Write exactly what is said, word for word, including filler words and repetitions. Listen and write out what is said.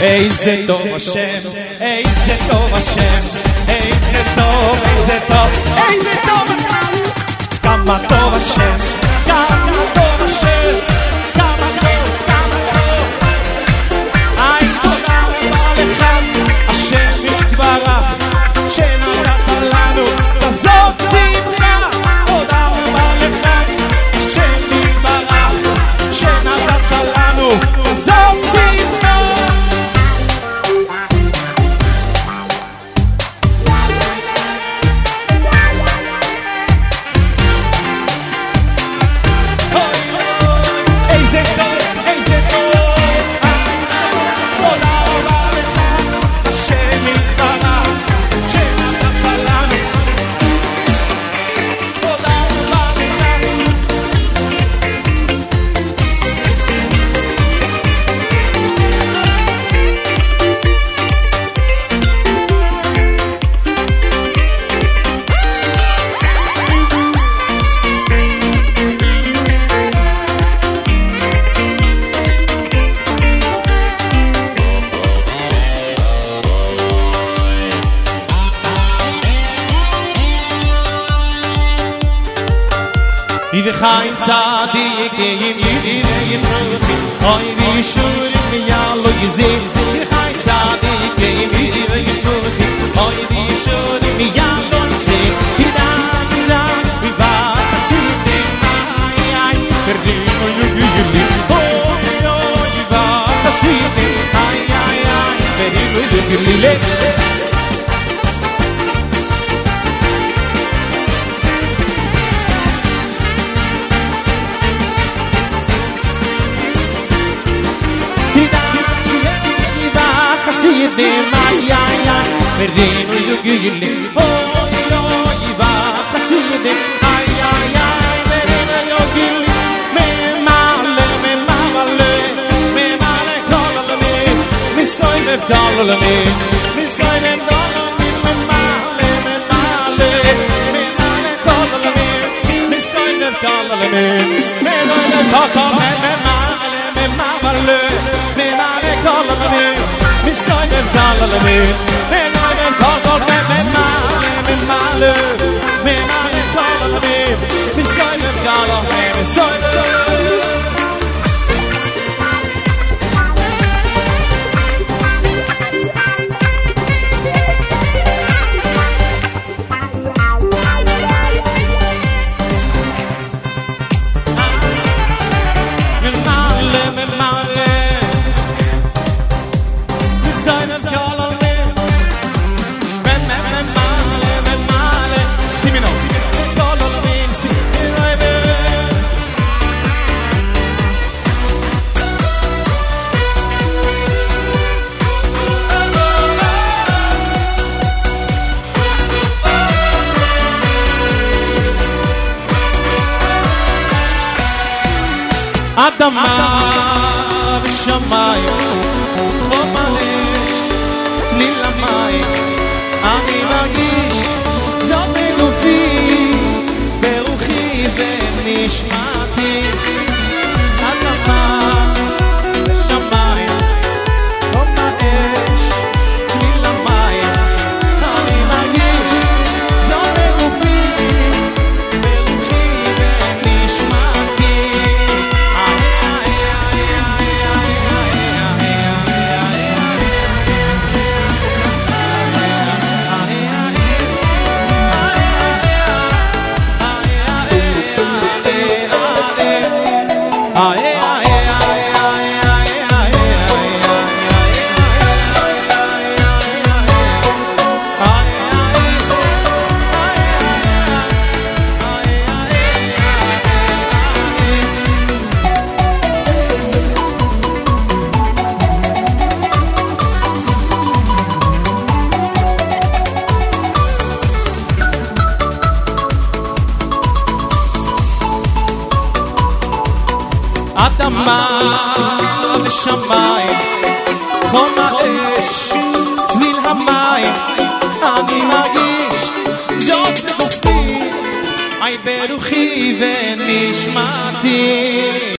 איזה טוב השם, איזה טוב השם, איזה טוב, איזה טוב, איזה טוב, כמה טוב השם, כמה טוב השם, כמה טוב, כמה טוב. היי תודה רבה לך, השם יתברך, שנתת לנו כזאת שמחה. תודה רבה לך, השם יתברך, שנתת לנו כזאת שמחה. וחיים צדיקים וישמחים, אוי וישורים יעלו גזים. וחיים צדיקים וישמחים, אוי וישורים יעלו גזים. תדע תדע ובחסידים, איי איי פרדינו יגילים. אוי אוי ובחסידים, איי איי איי פרדינו יגילים. Chassidim, ay, ay, ay, Merino Yugili. Oh, yo, Iva, Chassidim, ay, ay, ay, Merino Yugili. Me male, me male, me male, kololami, me soy me kololami, me soy me kololami, me male, me male, me male, kololami, me soy me kololami, me soy me kololami, me male, me male, me male, kololami. Misoy me dalale, me me kol me me male, me male, me male dalale, misoy me dalale, misoy me. אדמה ושמיים, חום האש, צליל המים, אני מרגיש זאת בגופי, ברוחי ונשמתי. אדמה ושמיים, חום האש, צליל המים, אני מרגיש זאת בגופי, ברוחי ונשמתי. אדמה ושמיים, חום האש, צליל המים, אני מרגיש זאת בגופי, היי ברוחי ונשמתי.